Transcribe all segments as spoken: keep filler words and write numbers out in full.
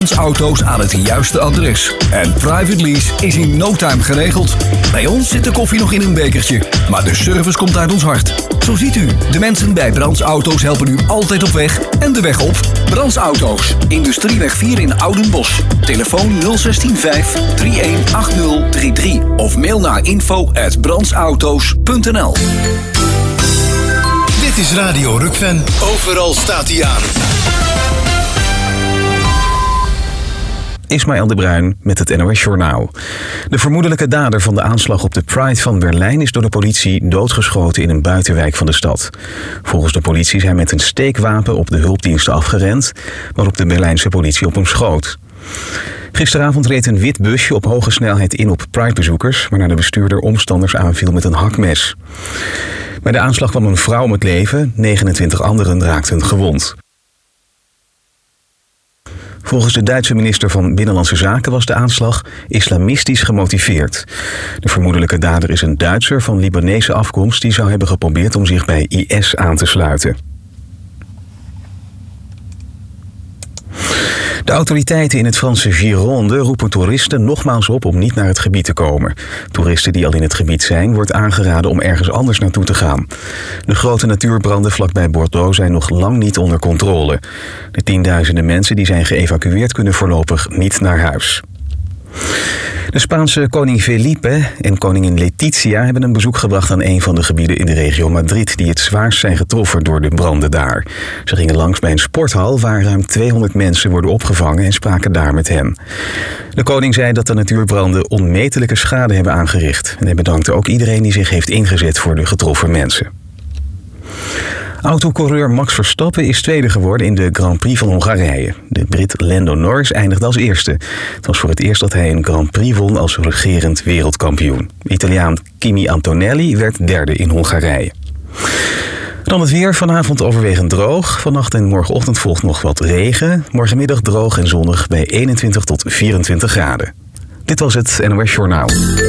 Auto's aan het juiste adres. En private lease is in no time geregeld. Bij ons zit de koffie nog in een bekertje, maar de service komt uit ons hart. Zo ziet u, de mensen bij Brands Auto's helpen u altijd op weg en de weg op. Brands Auto's, Industrieweg vier in Oudenbosch. Telefoon nul een zes vijf drie een acht nul drie drie of mail naar info at brandsauto's punt n l. Dit is Radio Rukven. Overal staat hij aan. Ismaël de Bruin met het N O S-journaal. De vermoedelijke dader van de aanslag op de Pride van Berlijn is door de politie doodgeschoten in een buitenwijk van de stad. Volgens de politie is hij met een steekwapen op de hulpdiensten afgerend, waarop de Berlijnse politie op hem schoot. Gisteravond reed een wit busje op hoge snelheid in op Pride-bezoekers, waarna de bestuurder omstanders aanviel met een hakmes. Bij de aanslag kwam een vrouw om het leven, negenentwintig anderen raakten gewond. Volgens de Duitse minister van Binnenlandse Zaken was de aanslag islamistisch gemotiveerd. De vermoedelijke dader is een Duitser van Libanese afkomst die zou hebben geprobeerd om zich bij I S aan te sluiten. De autoriteiten in het Franse Gironde roepen toeristen nogmaals op om niet naar het gebied te komen. Toeristen die al in het gebied zijn, wordt aangeraden om ergens anders naartoe te gaan. De grote natuurbranden vlakbij Bordeaux zijn nog lang niet onder controle. De tienduizenden mensen die zijn geëvacueerd kunnen voorlopig niet naar huis. De Spaanse koning Felipe en koningin Letizia hebben een bezoek gebracht aan een van de gebieden in de regio Madrid die het zwaarst zijn getroffen door de branden daar. Ze gingen langs bij een sporthal waar ruim tweehonderd mensen worden opgevangen en spraken daar met hen. De koning zei dat de natuurbranden onmetelijke schade hebben aangericht en hij bedankte ook iedereen die zich heeft ingezet voor de getroffen mensen. Autocoureur Max Verstappen is tweede geworden in de Grand Prix van Hongarije. De Brit Lando Norris eindigde als eerste. Het was voor het eerst dat hij een Grand Prix won als regerend wereldkampioen. Italiaan Kimi Antonelli werd derde in Hongarije. Dan het weer. Vanavond overwegend droog. Vannacht en morgenochtend volgt nog wat regen. Morgenmiddag droog en zonnig bij eenentwintig tot vierentwintig graden. Dit was het N O S Journaal.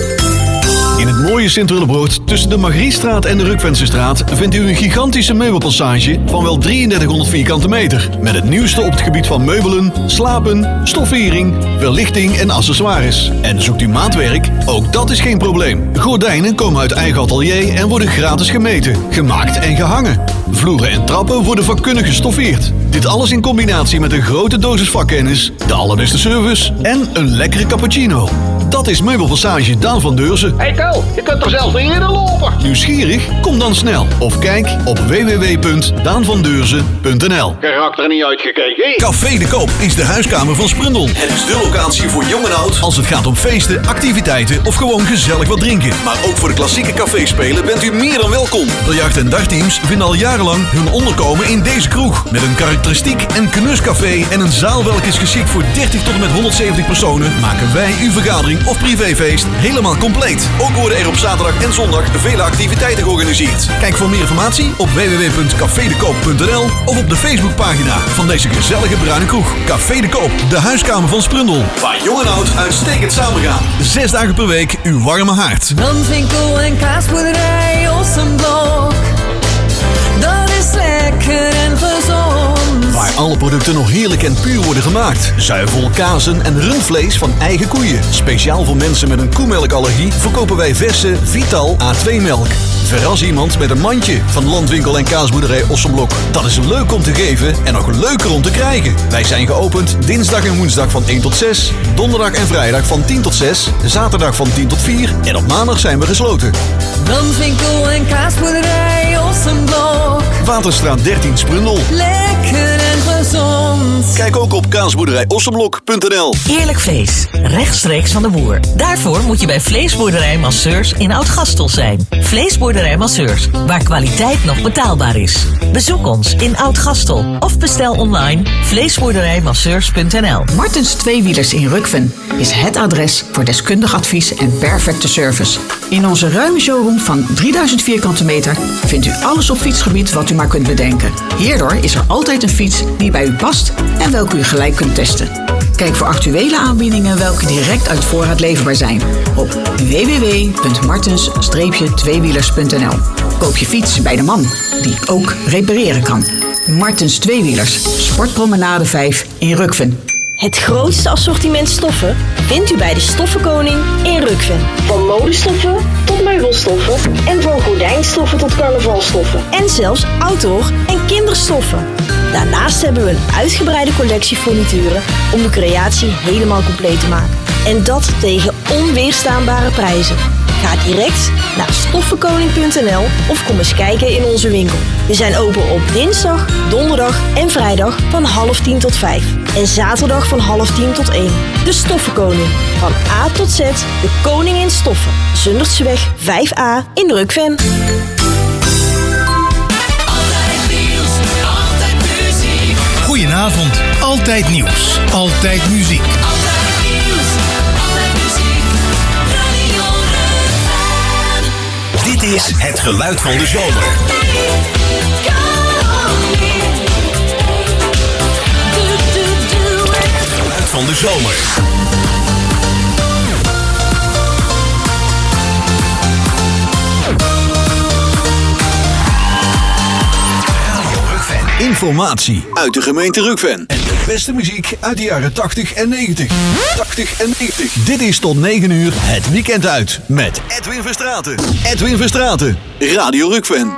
In het mooie Sint-Willebroord, tussen de Margriestraat en de Rukvensestraat, vindt u een gigantische meubelpassage van wel drieëndertighonderd vierkante meter. Met het nieuwste op het gebied van meubelen, slapen, stoffering, verlichting en accessoires. En zoekt u maatwerk? Ook dat is geen probleem. Gordijnen komen uit eigen atelier en worden gratis gemeten, gemaakt en gehangen. Vloeren en trappen worden vakkundig gestoffeerd. Dit alles in combinatie met een grote dosis vakkennis, de allerbeste service en een lekkere cappuccino. Dat is Meubelpassage Daan van Deurzen. Hey Ko, je kunt er zelfs niet in lopen. Nieuwsgierig? Kom dan snel. Of kijk op w w w punt daan van deurzen punt n l. Karakter niet uitgekeken. Café de Koop is de huiskamer van Sprundel. Het is de locatie voor jong en oud als het gaat om feesten, activiteiten of gewoon gezellig wat drinken. Maar ook voor de klassieke caféspelen bent u meer dan welkom. Biljart- en dartteams vinden al jarenlang hun onderkomen in deze kroeg. Met een karakteristiek en knuscafé en een zaal welke is geschikt voor dertig tot en met honderdzeventig personen, maken wij uw vergadering of privéfeest helemaal compleet. Ook worden er op zaterdag en zondag vele activiteiten georganiseerd. Kijk voor meer informatie op w w w punt café de koop punt n l of op de Facebookpagina van deze gezellige bruine kroeg. Café de Koop, de huiskamer van Sprundel. Waar jong en oud uitstekend samengaan. Zes dagen per week uw warme haard. Brandwinkel en kaasboerderij Ossenblok. Dat is lekker en gezond. Waar alle producten nog heerlijk en puur worden gemaakt. Zuivel, kazen en rundvlees van eigen koeien. Speciaal voor mensen met een koemelkallergie verkopen wij verse Vital A twee melk. Verras iemand met een mandje van Landwinkel en kaasboerderij Ossenblok. Dat is leuk om te geven en nog leuker om te krijgen. Wij zijn geopend dinsdag en woensdag van één tot zes, donderdag en vrijdag van tien tot zes, zaterdag van tien tot vier en op maandag zijn we gesloten. Brandwinkel en kaasboerderij Ossenblok. Waterstraat dertien Sprundel. Lekker en gezond. Kijk ook op kaasboerderij ossenblok punt n l. Eerlijk vlees, rechtstreeks van de boer. Daarvoor moet je bij Vleesboerderij Masseurs in Oud-Gastel zijn. Vleesboerderij Masseurs, waar kwaliteit nog betaalbaar is. Bezoek ons in Oud-Gastel of bestel online vleesboerderij masseurs punt n l. Martens Tweewielers in Rukven is het adres voor deskundig advies en perfecte service. In onze ruime showroom van drieduizend vierkante meter vindt u alles op fietsgebied wat u maar kunt bedenken. Hierdoor is er altijd een fiets die bij u past en welke u gelijk kunt testen. Kijk voor actuele aanbiedingen welke direct uit voorraad leverbaar zijn op w w w punt martens tweewielers punt n l. Koop je fiets bij de man die ook repareren kan. Martens Tweewielers, Sportpromenade vijf in Rukven. Het grootste assortiment stoffen vindt u bij de Stoffenkoning in Rukven. Van modestoffen tot meubelstoffen en van gordijnstoffen tot carnavalstoffen. En zelfs outdoor- en kinderstoffen. Daarnaast hebben we een uitgebreide collectie furnituren om de creatie helemaal compleet te maken. En dat tegen onweerstaanbare prijzen. Ga direct naar stoffenkoning punt n l of kom eens kijken in onze winkel. We zijn open op dinsdag, donderdag en vrijdag van half tien tot vijf. En zaterdag van half tien tot één. De Stoffenkoning. Van A tot Z, de koning in stoffen. Zundertseweg vijf a in Rukven. Goedenavond, altijd nieuws, altijd muziek. Altijd nieuws, altijd muziek. Radio Rukven. Dit is het geluid van de zomer. Het geluid van de zomer. Informatie uit de gemeente Rukven. En de beste muziek uit de jaren tachtig en negentig. tachtig en negentig. Dit is tot negen uur het weekend uit met Edwin Verstraeten. Edwin Verstraeten, Radio Rukven.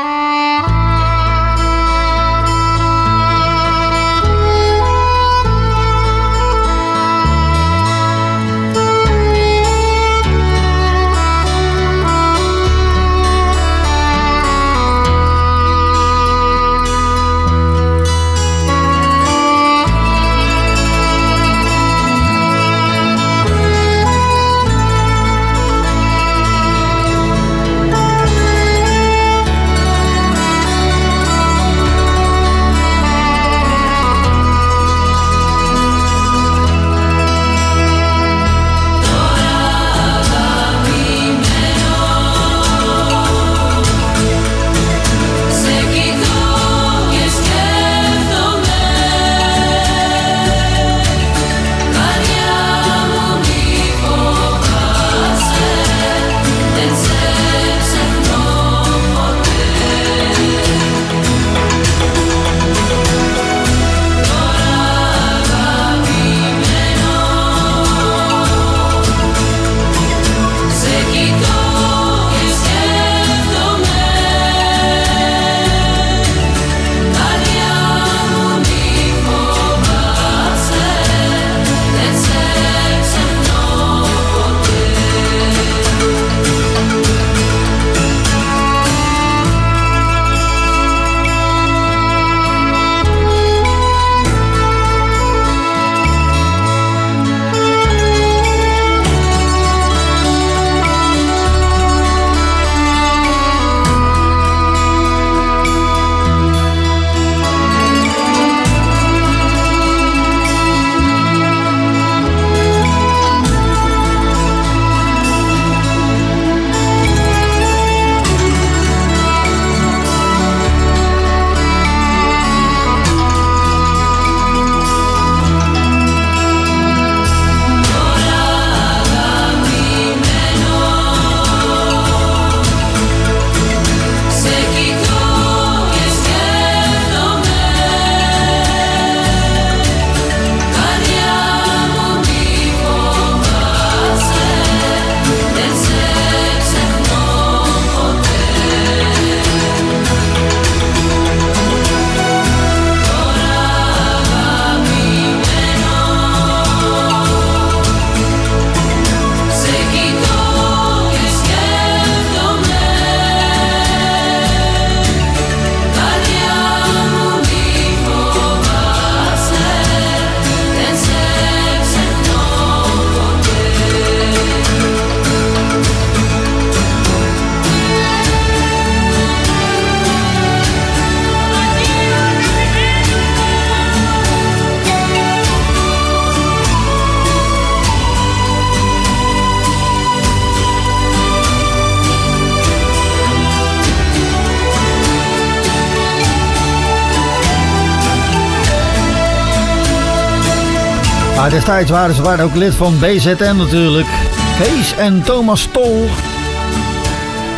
Maar destijds waren ze waren ook lid van B Z N natuurlijk. Kees en Thomas Tol.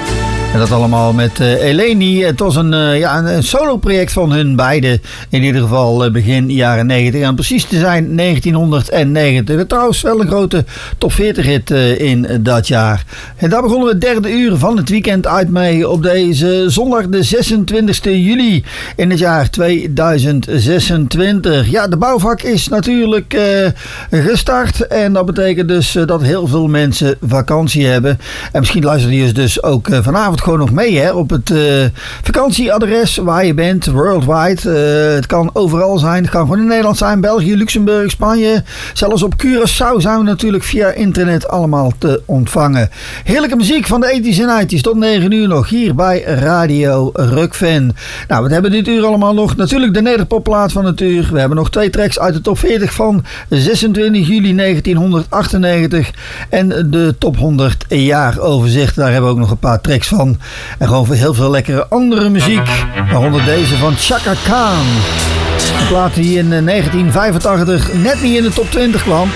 En dat allemaal met uh, Eleni. Het was een, uh, ja, een, een solo-project van hun beiden. In ieder geval uh, begin jaren negentig. En precies te zijn negentienhonderdnegentig. Trouwens wel een grote top veertig hit uh, in uh, dat jaar. En daar begonnen we het derde uur van het weekend uit mee. Op deze zondag de zesentwintigste juli in het jaar tweeduizend zesentwintig. Ja, de bouwvak is natuurlijk uh, gestart. En dat betekent dus uh, dat heel veel mensen vakantie hebben. En misschien luisteren die dus ook uh, vanavond gewoon nog mee hè, op het uh, vakantieadres waar je bent, worldwide. Uh, het kan overal zijn. Het kan gewoon in Nederland zijn, België, Luxemburg, Spanje. Zelfs op Curaçao zijn we natuurlijk via internet allemaal te ontvangen. Heerlijke muziek van de tachtiger en negentiger tot negen uur nog hier bij Radio Rockfan. Nou, we hebben dit uur allemaal nog. Natuurlijk de nederpopplaat van het uur. We hebben nog twee tracks uit de top veertig van zesentwintig juli negentienhonderdachtennegentig en de top honderd jaar overzicht. Daar hebben we ook nog een paar tracks van. En gewoon voor heel veel lekkere andere muziek. Waaronder deze van Chaka Khan. Een plaat die in negentien vijfentachtig net niet in de top twintig kwam.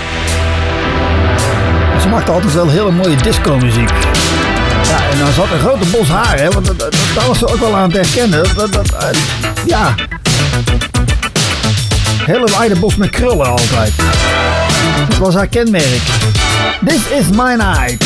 Ze maakte altijd wel hele mooie disco muziek. Ja, en dan zat een grote bos haar, hè. Want dat, dat, dat was ze ook wel aan het herkennen. Dat, dat, uh, ja. Hele wijde bos met krullen altijd. Dat was haar kenmerk. This is my night.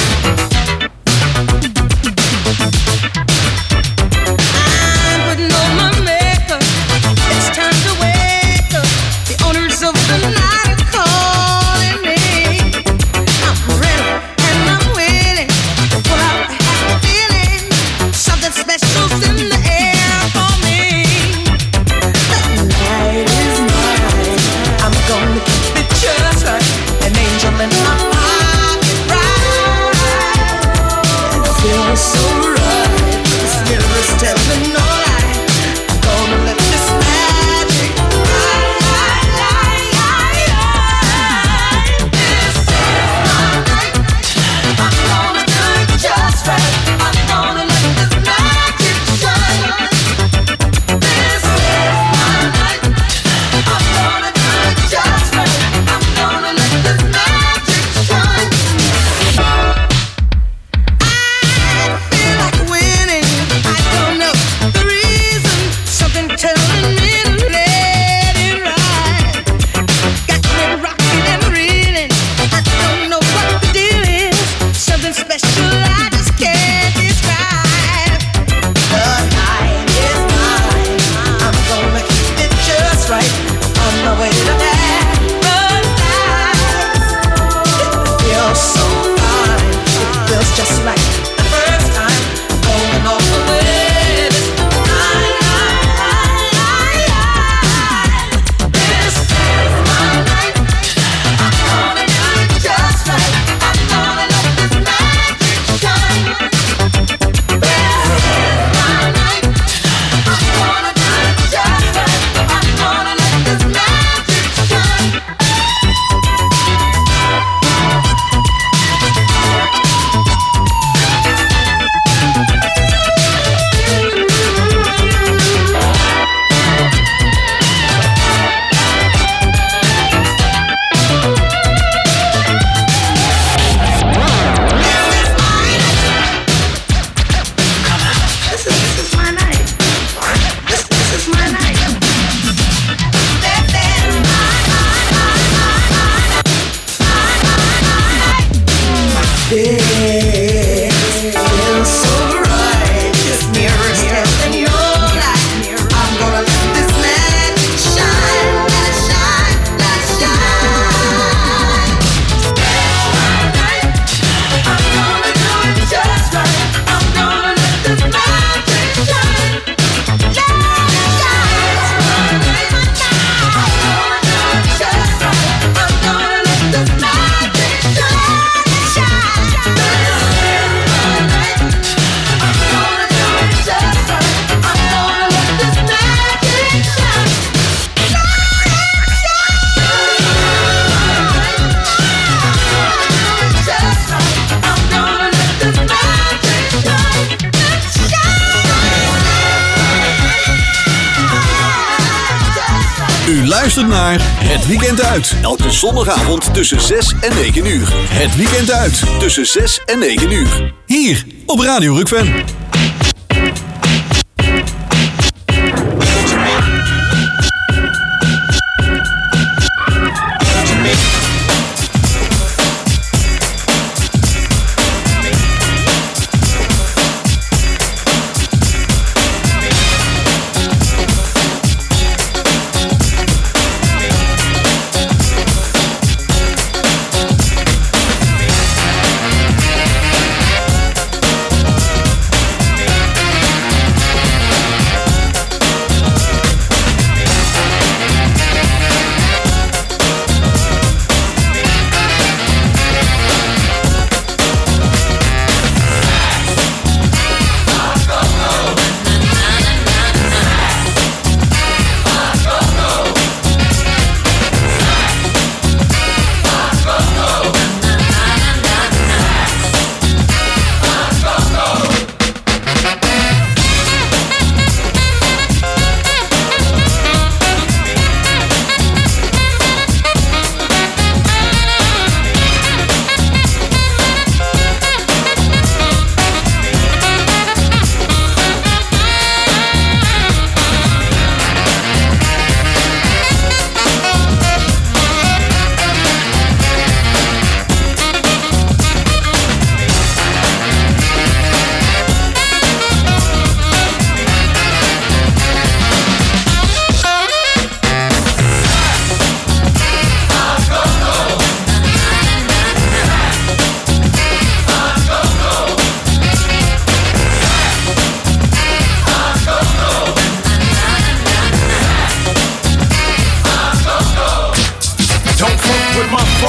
Luister naar Het Weekend Uit. Elke zondagavond tussen zes en negen uur. Het Weekend Uit tussen zes en negen uur. Hier op Radio Rockfan.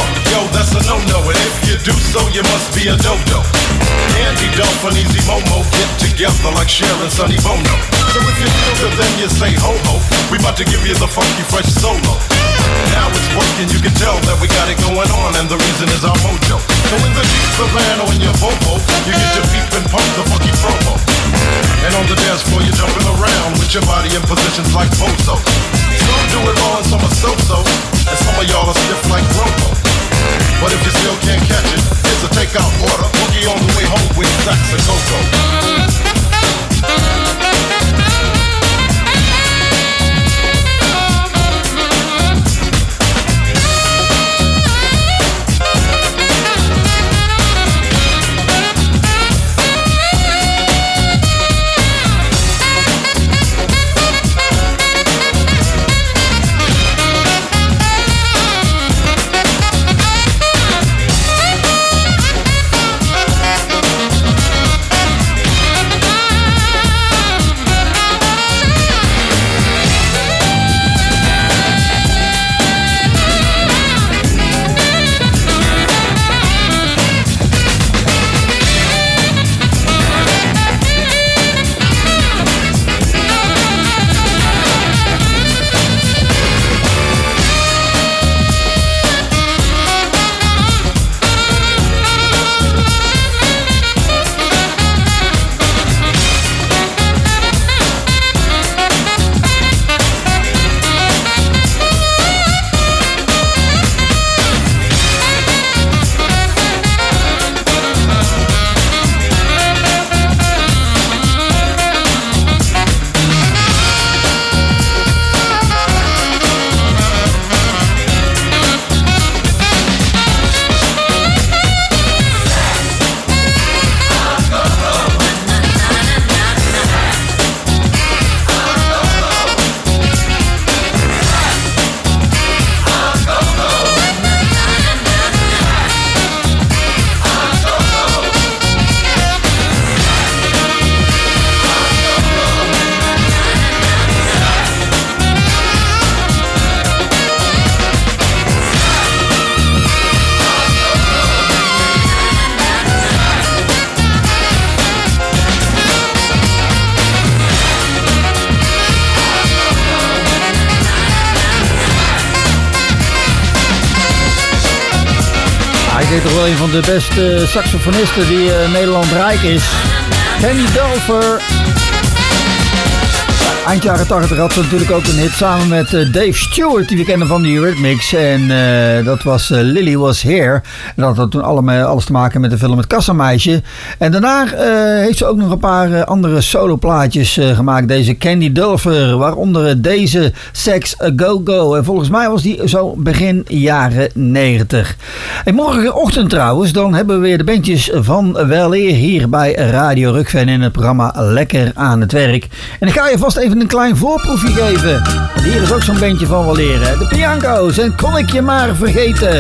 Yo, that's a no-no, and if you do so, you must be a dodo. Andy Duff and Easy Momo get together like Cher and Sonny Bono. So if you feel good, then you say ho-ho. We about to give you the funky fresh solo. Now it's working, you can tell that we got it going on, and the reason is our mojo. So in the Jeep Savannah or in your Volvo, you get your beep and pump the funky promo. And on the dance floor, you're jumping around with your body in positions like Bozo. Some do it all and some are so-so, and some of y'all are stiff like Robo. But if you still can't catch it, here's a takeout order. Boogie on the way home with Sax and Coco. Ik weet toch wel een van de beste saxofonisten die uh, Nederland rijk is. Kenny Dulfer. Eind jaren tachtig had ze natuurlijk ook een hit samen met uh, Dave Stewart, die we kennen van de Eurythmics. En uh, dat was uh, Lily Was Here. En dat had toen allemaal, alles te maken met de film Het Kassameisje. En daarna uh, heeft ze ook nog een paar uh, andere soloplaatjes uh, gemaakt. Deze Candy Dulfer, waaronder uh, deze Sex A Go Go. En volgens mij was die zo begin jaren negentig. En morgenochtend trouwens, dan hebben we weer de bandjes van weleer hier bij Radio Rukven in het programma Lekker aan het Werk. En ik ga je vast even een klein voorproefje geven. Want hier is ook zo'n bandje van wel leren. De Pianco's en Kon ik je maar vergeten.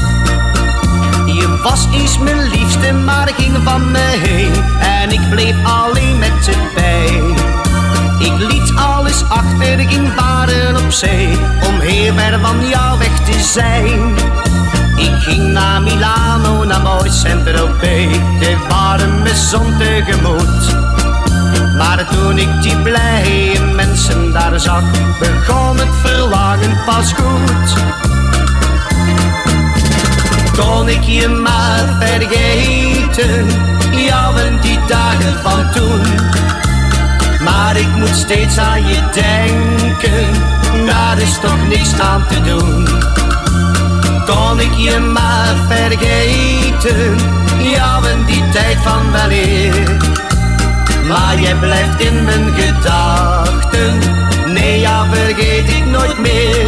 Je was eens mijn liefste, maar ik ging van me heen. En ik bleef alleen met ze bij. Ik liet alles achter, ik ging varen op zee. Om heel ver van jou weg te zijn. Ik ging naar Milano, naar mooi Saint-Tropez. De warme zon tegemoet. Maar toen ik die blije mensen daar zag, begon het verlangen pas goed. Kon ik je maar vergeten, jou en die dagen van toen. Maar ik moet steeds aan je denken, daar is toch niks aan te doen. Kon ik je maar vergeten, jou en die tijd van weleer. Maar jij blijft in mijn gedachten, nee, ja, vergeet ik nooit meer.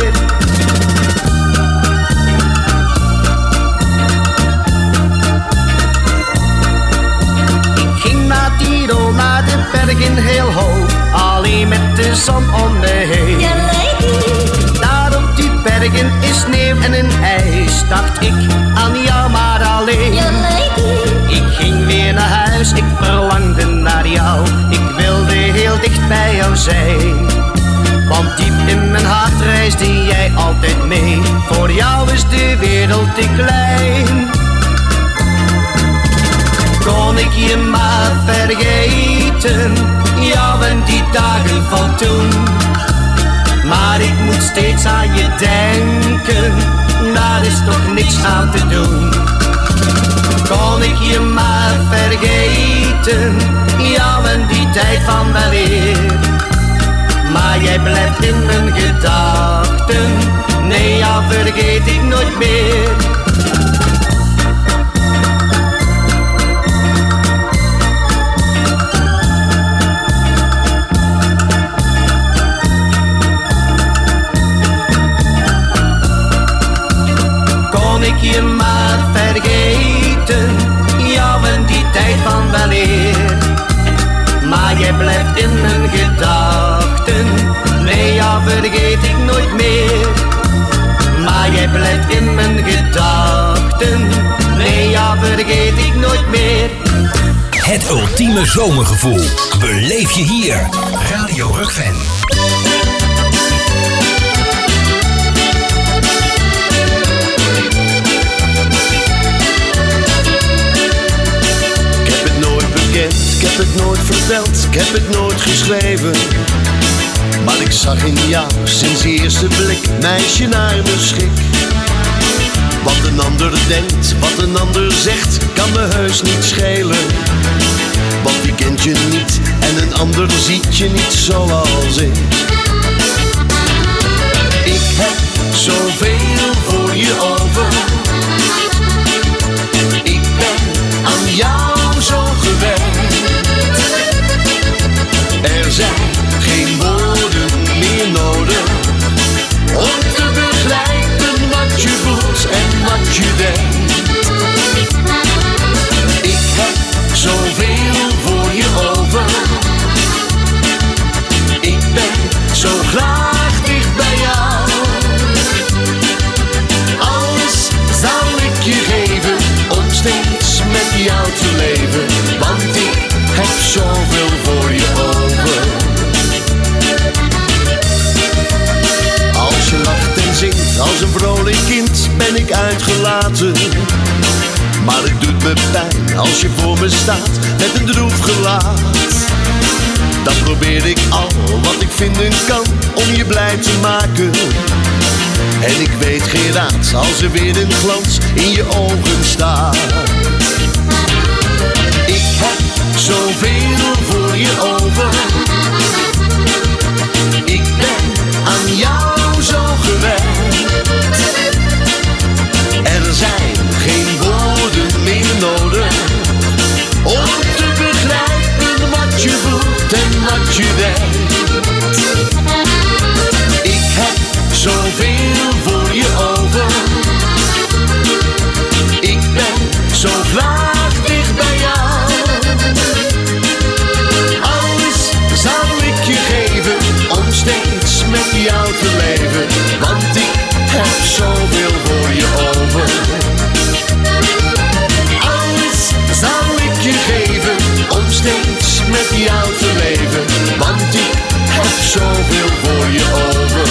Ik ging naar Tirol, naar de bergen heel hoog, alleen met de zon om me heen. Ja, daar op die bergen is sneeuw en een ijs, dacht ik aan jou maar alleen. Ja, ik ging weer naar huis, ik verlangde naar jou, ik wilde heel dicht bij jou zijn. Want diep in mijn hart reisde jij altijd mee. Voor jou is de wereld te klein. Kon ik je maar vergeten, jou en die dagen van toen. Maar ik moet steeds aan je denken, daar is toch niks aan te doen. Kon ik je maar vergeten, jou en die tijd van weleer. Maar jij blijft in mijn gedachten, nee, jou vergeet ik nooit meer. Kon ik je maar vergeten, jou en die tijd van weleer. Maar jij blijft in mijn gedachten, nee, jou vergeet ik nooit meer. Maar jij blijft in mijn gedachten, nee, jou vergeet ik nooit meer. Het ultieme zomergevoel beleef je hier. Radio Rockfan. Ik heb het nooit verteld, ik heb het nooit geschreven. Maar ik zag in jou sinds de eerste blik, meisje naar mijn schik. Wat een ander denkt, wat een ander zegt, kan me heus niet schelen. Want die kent je niet en een ander ziet je niet zoals ik. Ik heb zoveel voor je over. Ik ben aan jou zo gewend. Er zijn geen woorden meer nodig om te begrijpen wat je voelt en wat je denkt. Ik heb zoveel voor je over. Ik ben zo graag dicht bij jou. Alles zal ik je geven om steeds met jou te leven. Want ik heb zoveel voor je over. Als je lacht en zingt als een vrolijk kind ben ik uitgelaten. Maar het doet me pijn als je voor me staat met een droef gelaat. Dan probeer ik al wat ik vinden kan om je blij te maken. En ik weet geen raad als er weer een glans in je ogen staat. Ik heb zoveel voor je over. Ik ben aan jou zo gewend. Er zijn geen woorden meer nodig om te begrijpen wat je voelt en wat je denkt. Ik heb zoveel voor je over. Ik ben zo graag dicht bij jou. Alles zal ik je geven om steeds met jou te leven. Want ik heb zoveel voor je over. Alles zal ik je geven om steeds met jou te leven. Want ik heb zoveel voor je over.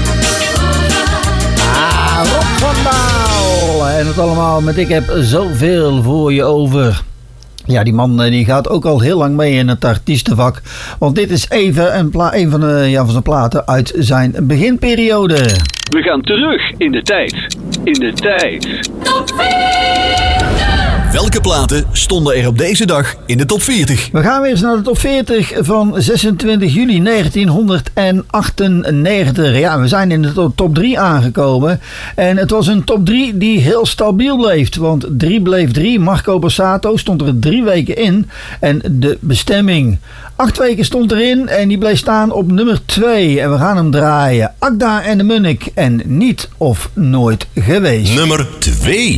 Ah, Rob van Daal. En het allemaal met ik heb zoveel voor je over. Ja, die man die gaat ook al heel lang mee in het artiestenvak. Want dit is even een, pla- een van, de, ja, van zijn platen uit zijn beginperiode. We gaan terug in de tijd. In de tijd. Top veertig. Welke platen stonden er op deze dag in de top veertig? We gaan weer eens naar de top veertig van zesentwintig juli negentienhonderdachtennegentig. Ja, we zijn in de top drie aangekomen. En het was een top drie die heel stabiel bleef. Want drie bleef drie. Marco Borsato stond er drie weken in. En De Bestemming. Acht weken stond erin en die bleef staan op nummer twee. En we gaan hem draaien. Akda en de Munnik en Niet of Nooit Geweest. Nummer twee.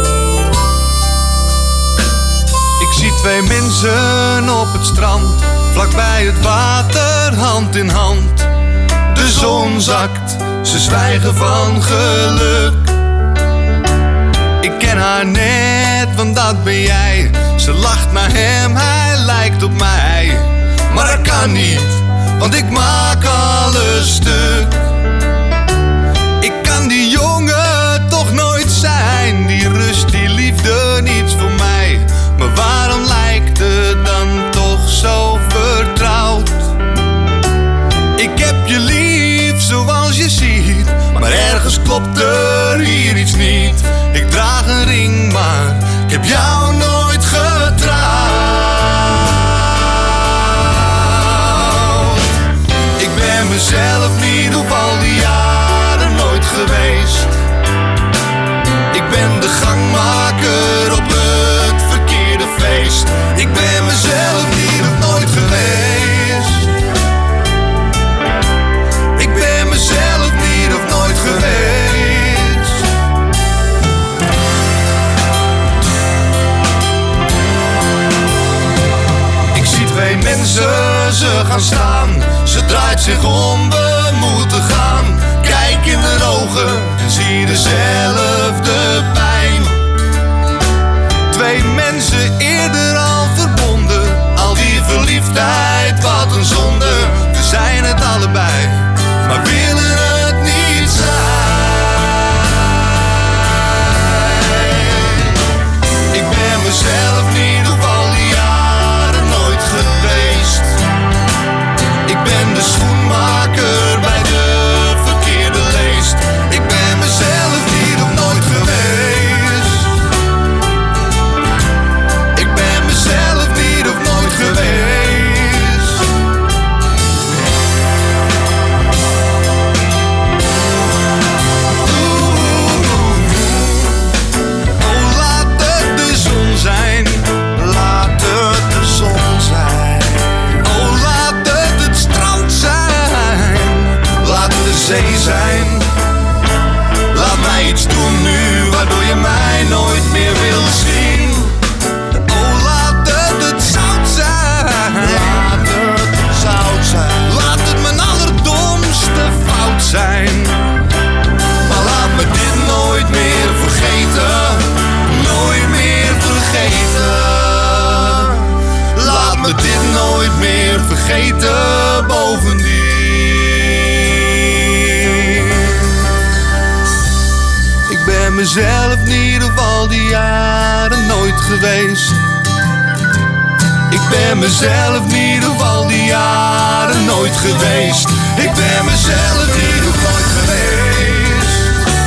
Twee mensen op het strand, vlak bij het water, hand in hand. De zon zakt, ze zwijgen van geluk. Ik ken haar net, want dat ben jij. Ze lacht naar hem, hij lijkt op mij. Maar dat kan niet, want ik maak alles stuk. Ik kan die jongen toch nooit zijn. Die rust, die liefde, niets voor mij. Maar waarom lijkt het dan toch zo vertrouwd? Ik heb je lief zoals je ziet, maar ergens klopt er hier iets niet. Ik draag een ring, maar ik heb jou nooit getrouwd. Ik ben mezelf niet op al die jaren nooit geweest. Ik ben de gangmaker op het verkeerde feest. Ik ben mezelf niet of nooit geweest. Ik ben mezelf niet of nooit geweest. Ik zie twee mensen, ze gaan staan. Ze draait zich om, we moeten gaan. Kijk in de ogen en zie dezelfde pijn. Twee mensen eerder al verbonden. Al die verliefdheid, wat een zonde. We zijn het allebei, maar willen het niet zijn. Ik ben mezelf niet op al die jaren nooit geweest. Ik ben de schoenmaker bij de verkeerde leest. Ik ben mezelf niet of nooit geweest. Ik ben mezelf niet of nooit geweest. Oh, laat het de zon zijn. Laat het de zon zijn. Oh, laat het het strand zijn. Laat het de zee zijn. Laat mij iets doen nu, waardoor je mij nooit meer wil zien. Oh, laat het het zout zijn. Laat het zout zijn. Laat het mijn allerdomste fout zijn. Maar laat me dit nooit meer vergeten. Nooit meer vergeten. Laat me dit nooit meer vergeten, bovendien. Ik ben mezelf niet of al die jaren nooit geweest. Ik ben mezelf niet of al die jaren nooit geweest. Ik ben mezelf niet of nooit geweest.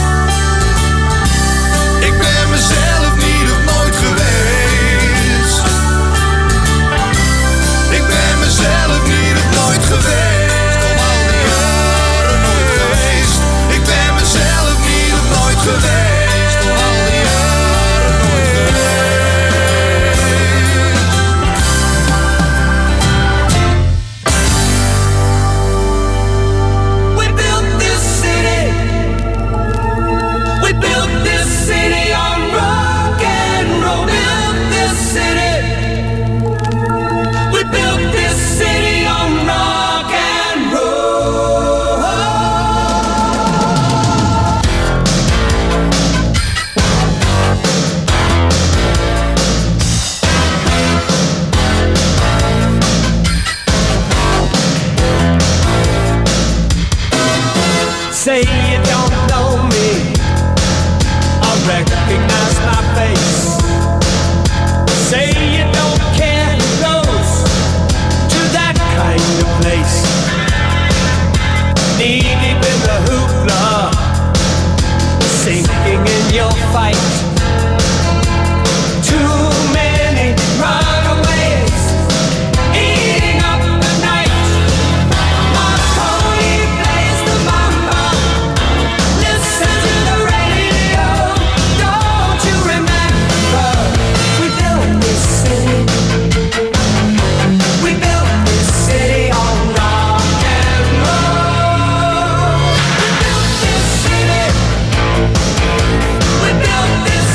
Ik ben mezelf niet of nooit geweest. Ik ben mezelf niet of nooit geweest. Om al die jaren nooit geweest. Ik ben mezelf niet of nooit geweest. Om al die jaren nooit geweest. We built this city. We built this city on rock and roll. Built this city. We built this city on rock and roll. Say you don't know me, I recognize my face. Say you don't care who goes to that kind of place. Knee deep in the hoopla, sinking in your fight. Too many runaways, eating up the night. Marconi plays the mambo. Listen to the radio. Don't you remember? We built this city. We built this city on rock and roll. We built this city. We built this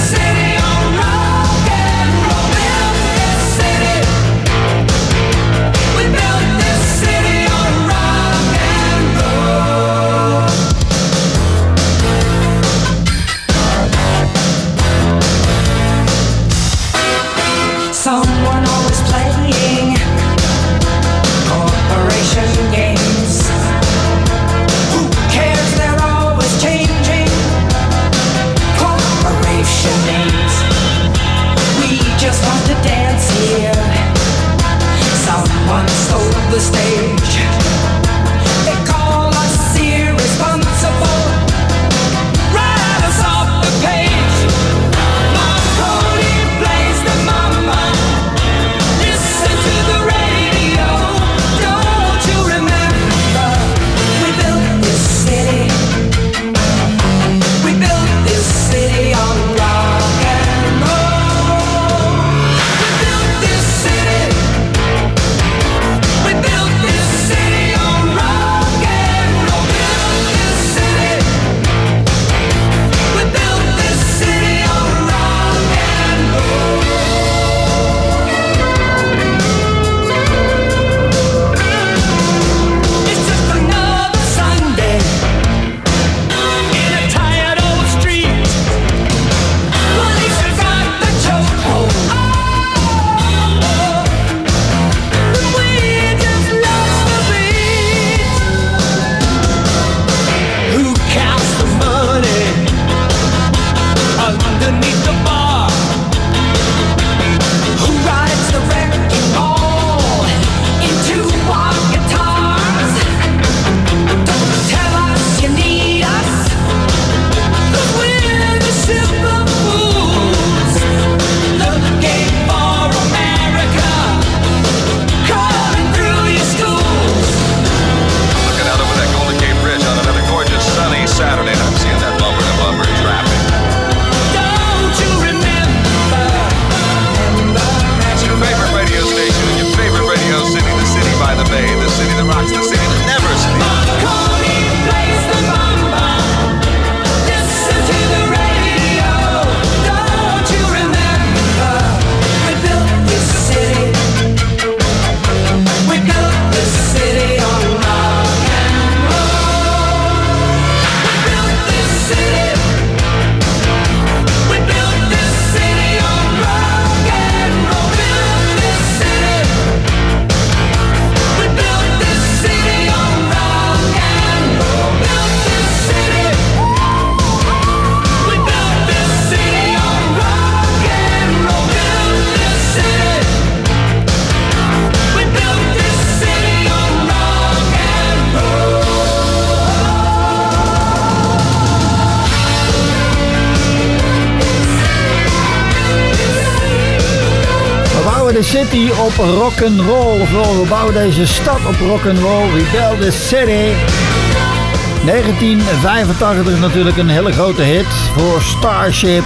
bouwen de city op rock'n'roll. Ofwel, we bouwen deze stad op rock'n'roll. We build the city. negentien vijfentachtig is natuurlijk een hele grote hit voor Starship.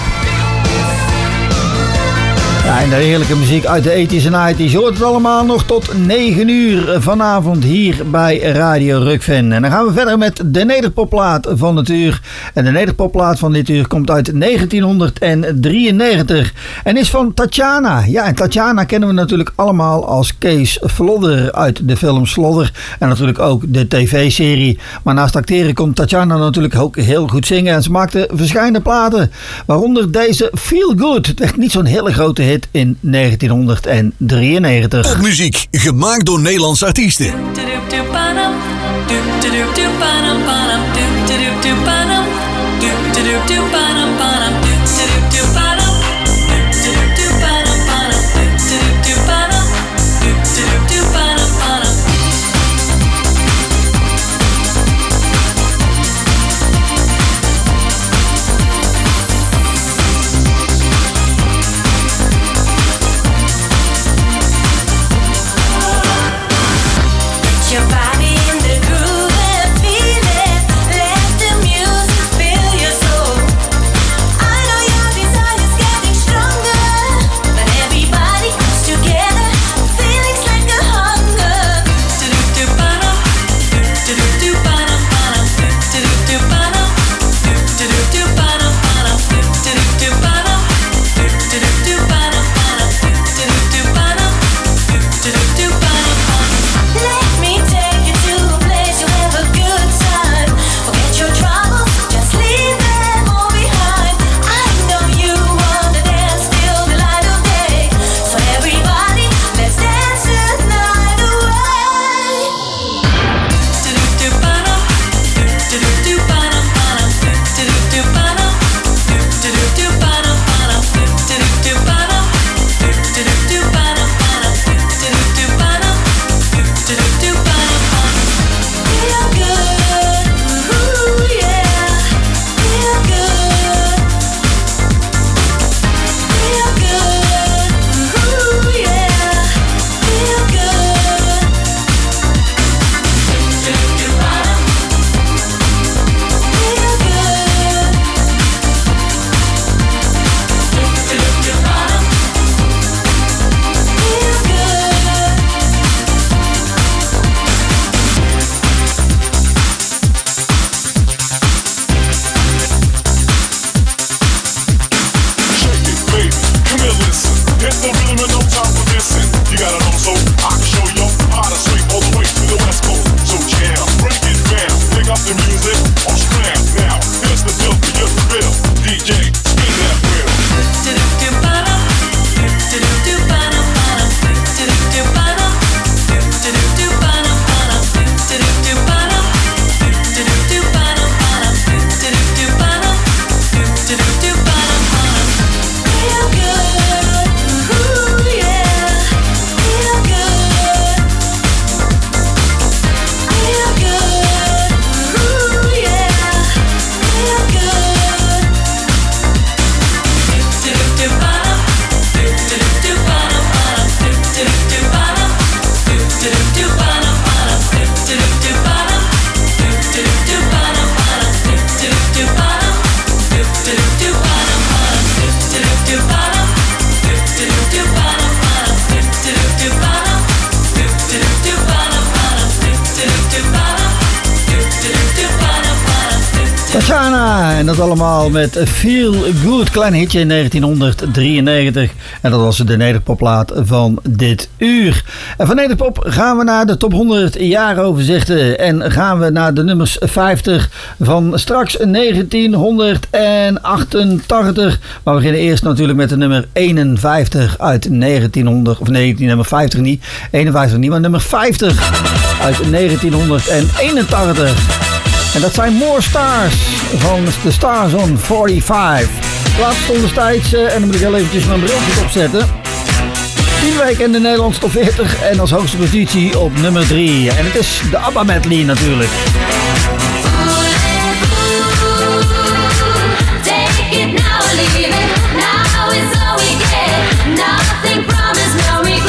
Ja, en de heerlijke muziek uit de tachtiger en negentiger. Je hoort het allemaal nog tot negen uur vanavond hier bij Radio Rukven. En dan gaan we verder met de nederpopplaat van het uur. En de nederpopplaat van dit uur komt uit negentienhonderddrieënnegentig. En is van Tatjana. Ja, en Tatjana kennen we natuurlijk allemaal als Kees Vlodder uit de film Slodder. En natuurlijk ook de tv-serie. Maar naast acteren kon Tatjana natuurlijk ook heel goed zingen. En ze maakte verschillende platen. Waaronder deze Feel Good. Echt niet zo'n hele grote hit in negentienhonderddrieënnegentig. Popmuziek, gemaakt door Nederlandse artiesten. Your body in the groove and feel it. Let the music fill your soul. I know your desire's getting stronger, but everybody comes together. Feelings like a hunger. Do-do-do-ba-dum, do-do-do-ba-dum-ba-dum, do-do-do-ba-dum, do-do-do-ba-dum-ba-dum, do-do-do-ba-dum, do-do-do-ba-dum-ba-dum, do-do-do-ba-dum, do-do-do-ba-dum. Let me take you to a place you'll have a good time. Forget your troubles, just leave them all behind. I know you wanna dance till the light of day. So everybody, let's dance the night away. Do-do-do-ba-dum, do-do-do-ba-dum-ba-dum, do-do-do-ba-dum, do-do-do-ba-dum-ba-dum, do-do-do-ba-dum, do-do-do-ba-dum-ba-dum, do-do-do-ba-dum. Feel good, ooh yeah. Feel good, feel good, ooh yeah. Feel good. Do-do-do-ba-dum. Feel good. Do-do-do-ba-dum. Feel good. Shake it, baby. Come here, listen. Hit the rhythm and no time for missing. You gotta know so I can show you how to swing all the way to the West Coast. So jam, break it down, pick up the music or scram. Now, here's the deal for your thrill. D J, spin that wheel. Do-do-do-ba-dum, do-do-do-ba-dum-ba-dum, do-do-do-ba-dum, do-do-do-ba-dum-ba-dum, do-do-do-ba-dum, do-do-do-ba-dum-ba-dum, do-do-do-ba-dum, do-do-do-ba-dum-ba-dum. Feel good, ooh yeah. Feel good, feel good, ooh yeah. Feel good. Do-do-do-ba-dum, do-do-do-ba-dum-ba-dum, do-do-do-ba-dum, do-do-do-ba-dum-ba-dum, do-do-do-ba-dum, do-do-do-ba-dum-ba-dum, do-do-do-ba-dum, do-do-do-ba-dum-ba-dum, do-do-do-ba-dum, do-do-do-ba-dum-ba-dum, do-do-do-ba-dum, do-do-do-ba-dum-ba-dum, do-do-do-ba-dum, do-do-do-ba-dum-ba-dum. Tatjana, en dat allemaal met Feel Good, klein hitje in negentienhonderddrieënnegentig. En dat was de nederpopplaat van dit uur. En van nederpop gaan we naar de top honderd jaaroverzichten. En gaan we naar de nummers vijftig van straks negentienhonderdachtentachtig. Maar we beginnen eerst natuurlijk met de nummer eenenvijftig uit negentienhonderd. Of nee, nummer vijftig niet. eenenvijftig niet, maar nummer vijftig uit negentienhonderdeenentachtig. En dat zijn More Stars van de Stars on vijfenveertig. Plaats stond destijds, uh, en dan moet ik heel eventjes mijn brilletjes opzetten. tien weken in de Nederlandse top veertig en als hoogste positie op nummer drie. En het is de ABBA medley natuurlijk. Take it now or leave it. Now is all we get. Nothing promised, no regret.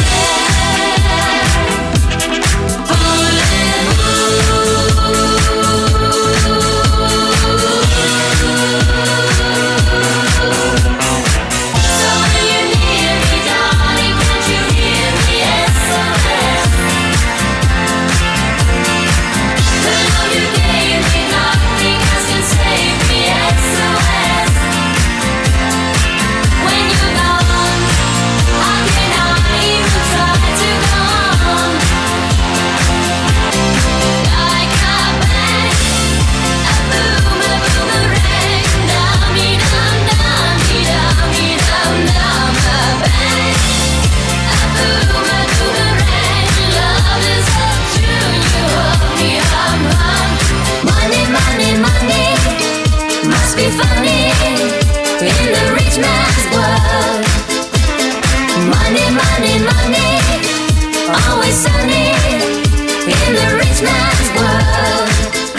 in the rich man's world. Money, money, money, always sunny in the rich man's world.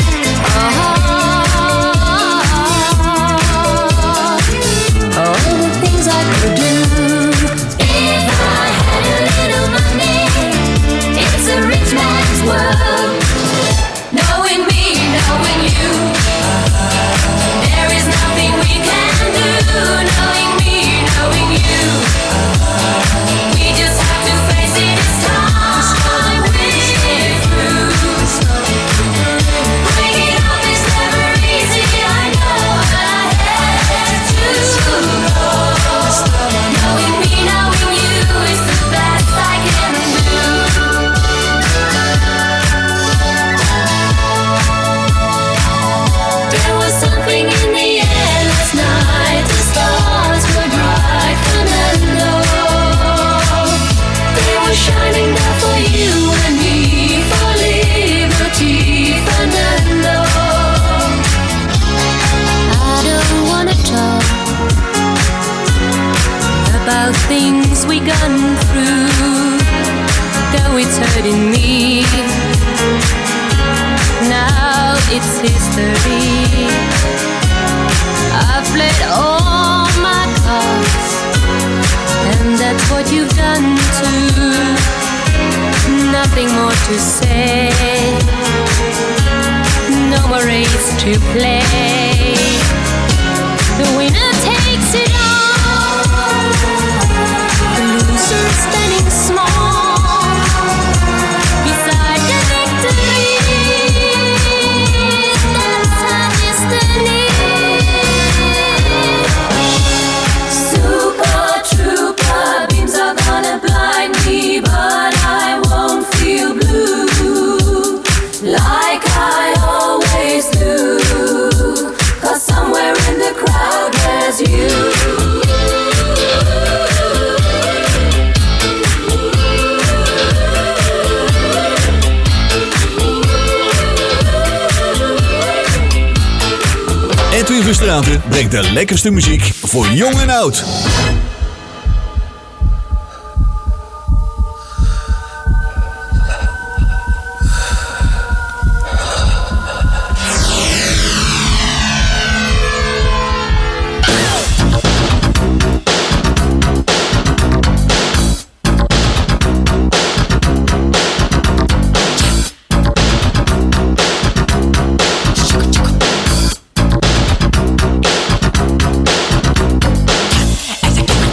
Oh, all the things I could do if I had a little money. It's a rich man's world. Knowing me, knowing you, there is nothing we can do. Knowing me, knowing you, we just have to face it this time. Wish it through. Breaking up is never easy, I know, but I had to. Knowing me, knowing you is the best I can do. There was something in the air last night. The stars were bright, Fernando. They were shining there for you and me, for liberty, Fernando. I don't wanna talk about things we gone through, though it's hurting me. Now it's history. I've played all my cards, and that's what you've done too. Nothing more to say, no more race to play. The winner takes it all, the loser standing small beside the victory. That's our destiny. Super trooper beams are gonna blind me, but I won't feel blue like I always do. 'Cause somewhere in the crowd there's you. Edwin Verstraeten brengt de lekkerste muziek voor jong en oud. As I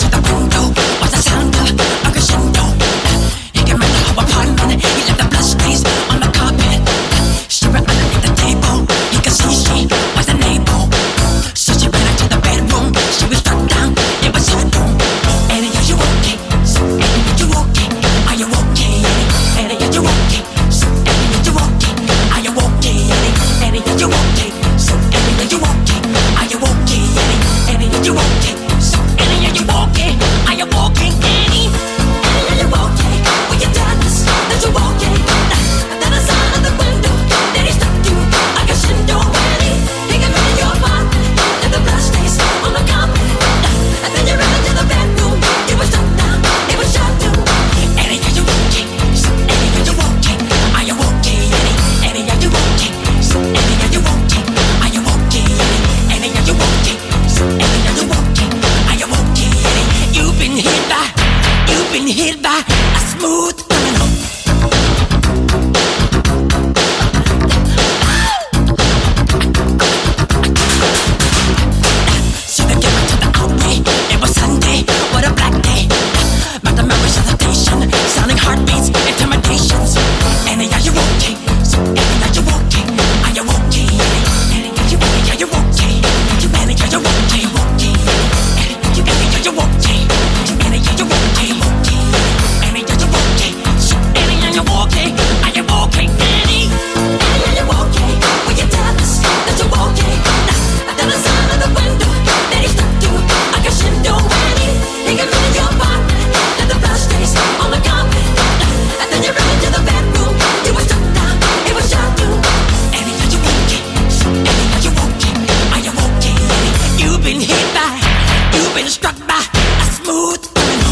getting struck by a smooth criminal.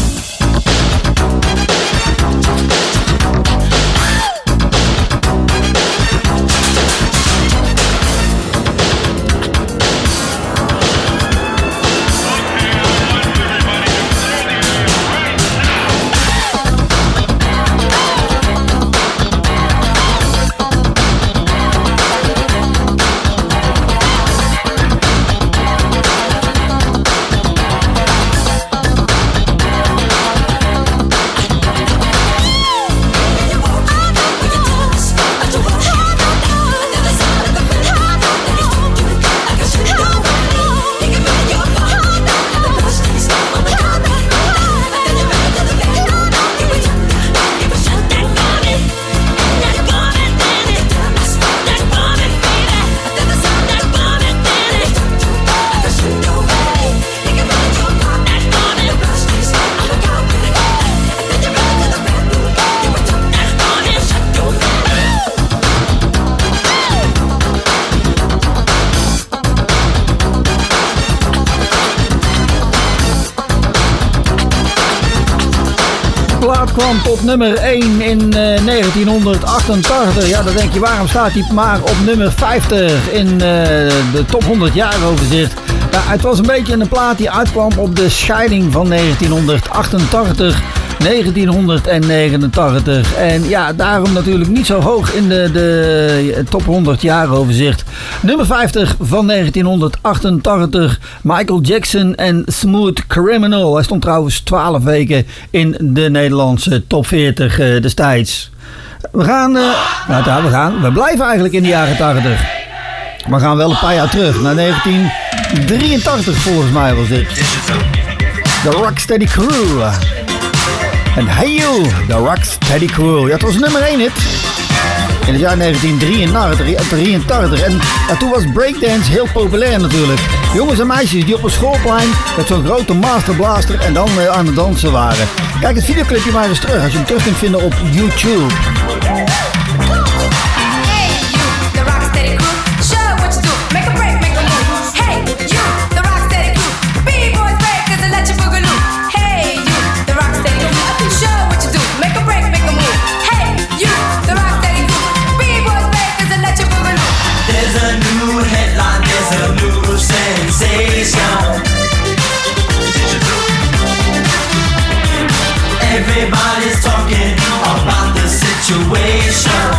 Kwam tot nummer één in uh, negentienhonderdachtentachtig. Ja, dan denk je, waarom staat hij maar op nummer vijftig in uh, de top honderd jaaroverzicht? Ja, het was een beetje een plaat die uitkwam op de scheiding van negentienhonderdachtentachtig. negentienhonderdnegenentachtig. En ja, daarom natuurlijk niet zo hoog in de, de top honderd jaaroverzicht. Nummer vijftig van negentienhonderdachtentachtig. Michael Jackson en Smooth Criminal. Hij stond trouwens twaalf weken in de Nederlandse top veertig uh, destijds. We gaan, uh, nou, daar, we gaan, we blijven eigenlijk in de jaren tachtig. We gaan wel een paar jaar terug, naar negentien drieëntachtig volgens mij was dit. The Rocksteady Crew. En Hey You, The Rocksteady Crew. Ja, het was nummer één hit. In het jaar negentien drieëntachtig. En ja, toen was breakdance heel populair natuurlijk. Jongens en meisjes die op een schoolplein met zo'n grote masterblaster en dan uh, aan het dansen waren. Kijk het videoclipje maar eens terug als je hem terug kunt vinden op YouTube. Everybody's talking about the situation.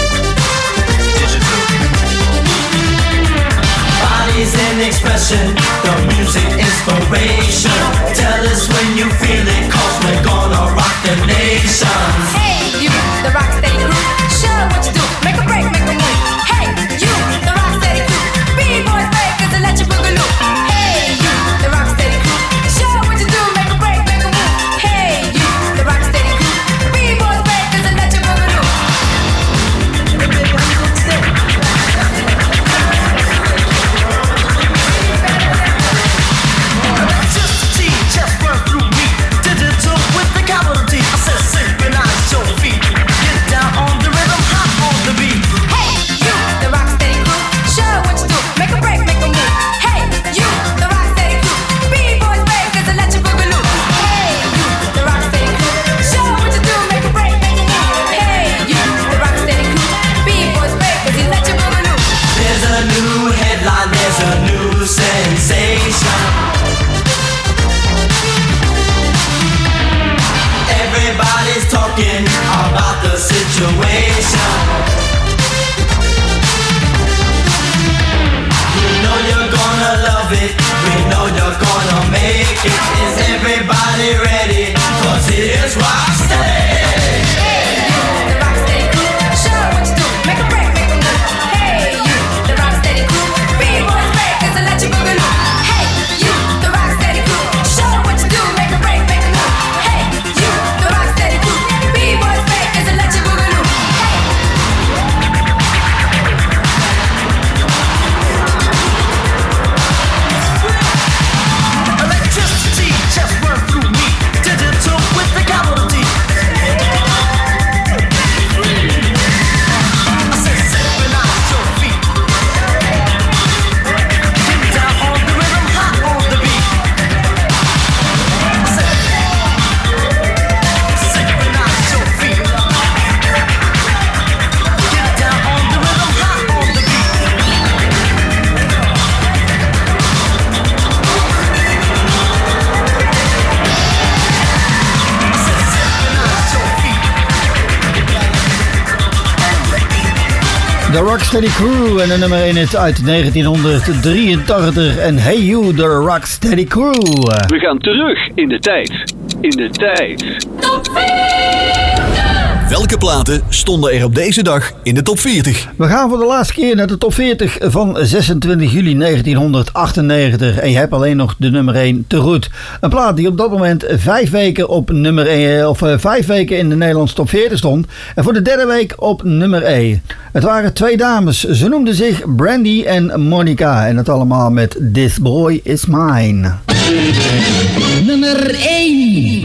Bodies in expression, the music inspiration. Tell us when you feel it, cause we're gonna rock the nation. Hey, you, the Rocksteady Crew, show what you do. Make a break, make a move. Hey, you, the Rocksteady Crew, B-boys, breakers, and let you boogaloo. Hey, you, the Rocksteady Crew, show what you do. Make a break, make a move. Hey, you, the Rocksteady Crew, B-boys, breakers, and let you boogaloo. Just T, just run through me. Digital with the capital T. I said synchronize your feet. Get down on the rhythm, hop on the beat. Hey, you, the Rocksteady Crew, show what you do. Make a break, make a move. Hey, you, the Rocksteady Crew, B-boys, breakers, and let you boogaloo. Hey, you, the Rocksteady Crew, show what you do. Make a break, make a move. Hey, you, the Rocksteady Crew, B-boys, breakers, and let you boogaloo. There's a new headline, there's a new sensation. Everybody's talking about the situation. We know you're gonna love it. We know you're gonna make it. Is everybody ready? Cause here's Rocksteady. Hey, you, the Rocksteady Crew, show what you do. Make a break, make a move. Hey, you, the Rocksteady Crew, B-boys, breakers, and let you boogaloo. Hey, you, the Rocksteady Crew, show what you do. Make a break, make a move. Hey, you, the Rocksteady Crew, B-boys, breakers, and let you boogaloo. Hey. de Rocksteady Crew en de nummer één hit uit negentienhonderdrieëntachtig. En Hey You, de Rocksteady Crew. We gaan terug in de tijd. In de tijd. Top veertig! Welke platen stonden er op deze dag in de top veertig? We gaan voor de laatste keer naar de top veertig van zesentwintig juli negentienhonderdachtennegentig. En je hebt alleen nog de nummer één te goed. Een plaat die op dat moment vijf weken op nummer één, of vijf weken in de Nederlandse top veertig stond. En voor de derde week op nummer één. Het waren twee dames. Ze noemden zich Brandy en Monica. En het allemaal met This Boy Is Mine. Nummer één.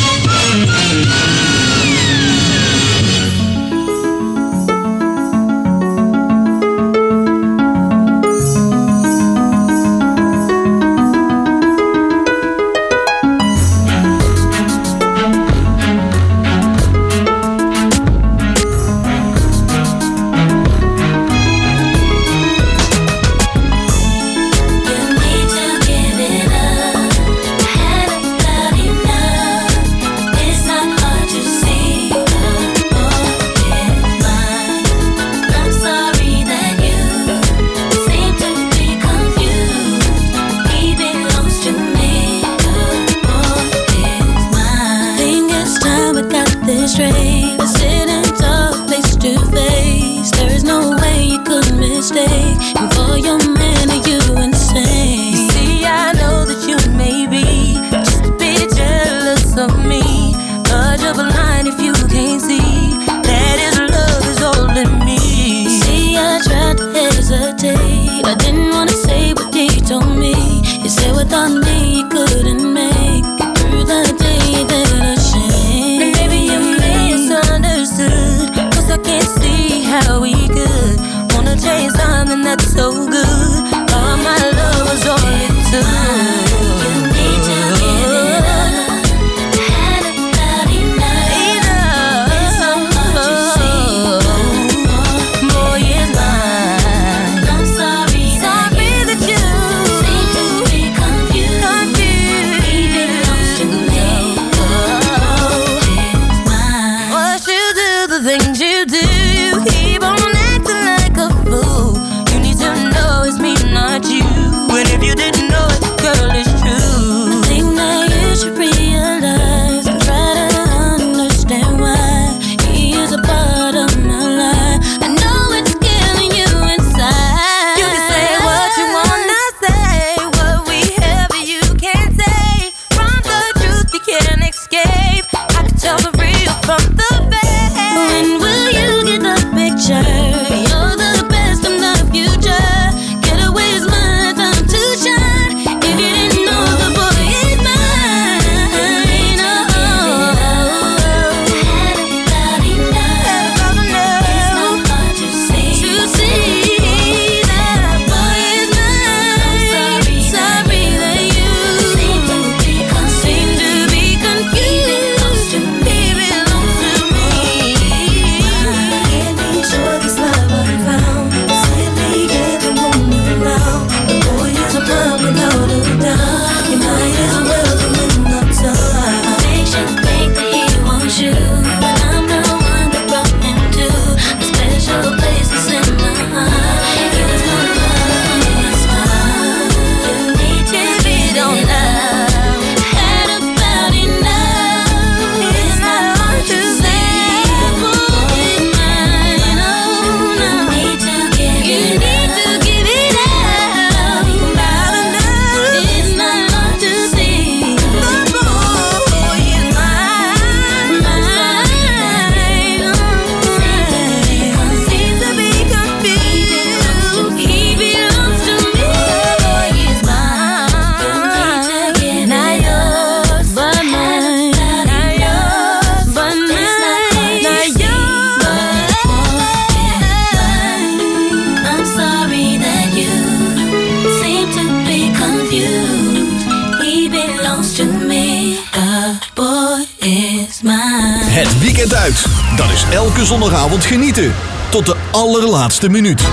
Het weekend uit. Dat is elke zondagavond genieten. Tot de allerlaatste minuut.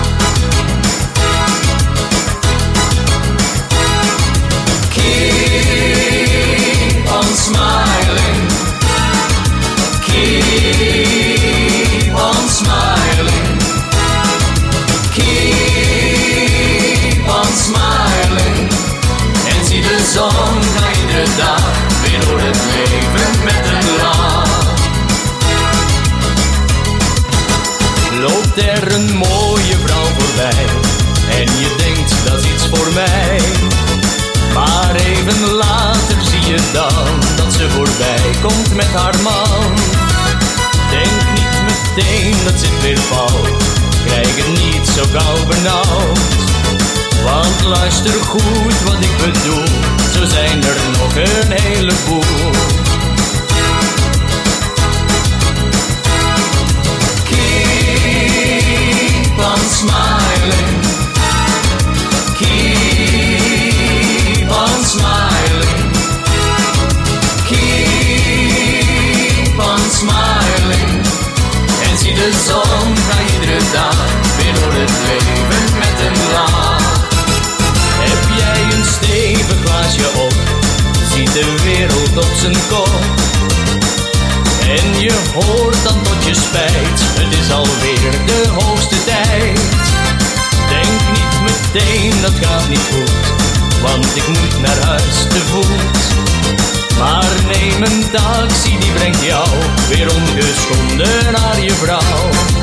Keep on smiling. Keep on smiling. iedere dag weer door het leven met een lach. Loopt er een mooie vrouw voorbij en je denkt dat is iets voor mij. Maar even later zie je dan dat ze voorbij komt met haar man. Denk niet meteen dat zit weer fout, krijg het niet zo gauw benauwd. Want luister goed wat ik bedoel, zo zijn er nog een heleboel. Keep on smiling, keep on smiling, keep on smiling. En zie de zon ga iedere dag weer door het leven met een lach. Heb jij een stevig glaasje op, ziet de wereld op zijn kop. En je hoort dan tot je spijt, het is alweer de hoogste tijd. Denk niet meteen, dat gaat niet goed, want ik moet naar huis te voet. Maar neem een taxi, die brengt jou weer ongeschonden naar je vrouw.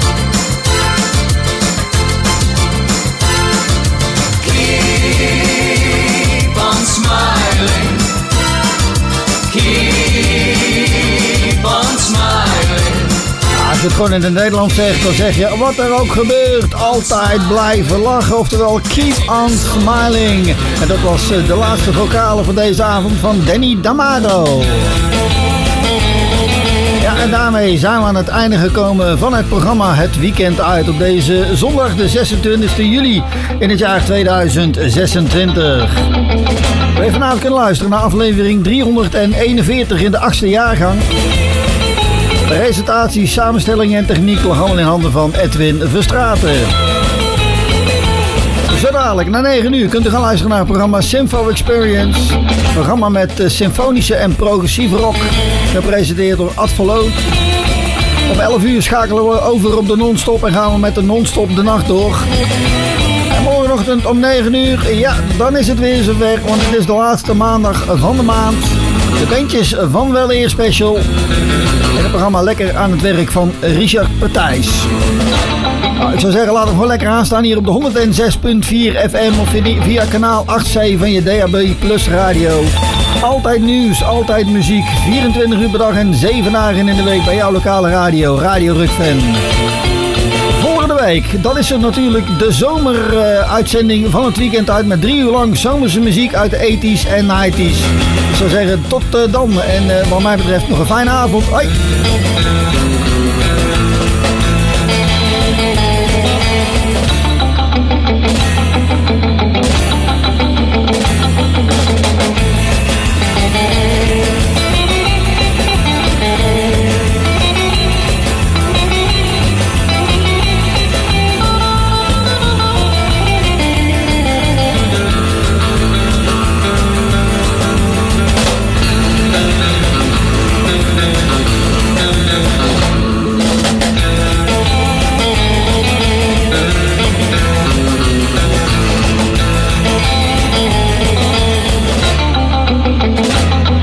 Keep on smiling, keep on smiling. Als je het gewoon in het Nederlands zegt, dan zeg je wat er ook gebeurt, altijd blijven lachen. Oftewel, keep on smiling. En dat was de laatste vocale van deze avond van Danny D'Amato. Ja, en daarmee zijn we aan het einde gekomen van het programma Het Weekend Uit op deze zondag de zesentwintigste juli in het jaar tweeduizend zesentwintig. We hebben vanavond kunnen luisteren naar aflevering driehonderdeenenveertig in de achtste jaargang. Presentatie, samenstelling en techniek lag allemaal in handen van Edwin Verstraeten. Zo dadelijk, na negen uur, kunt u gaan luisteren naar het programma Sympho Experience. Een programma met uh, symfonische en progressieve rock, gepresenteerd door Ad Verloot. Om elf uur schakelen we over op de non-stop en gaan we met de non-stop de nacht door. En morgenochtend om negen uur, ja, dan is het weer zover, want het is de laatste maandag van de maand. De bandjes van Weleer Special. En het programma lekker aan het werk van Richard Partijs. Nou, ik zou zeggen, laat hem gewoon lekker aanstaan hier op de honderdzes komma vier F M of via kanaal acht C van je D A B Plus radio. Altijd nieuws, altijd muziek, vierentwintig uur per dag en zeven dagen in de week bij jouw lokale radio, Radio Rukven. Volgende week, dan is er natuurlijk de zomeruitzending uh, van Het Weekend Uit met drie uur lang zomerse muziek uit de eighties en nineties. Ik zou zeggen, tot uh, dan en uh, wat mij betreft nog een fijne avond. Hoi!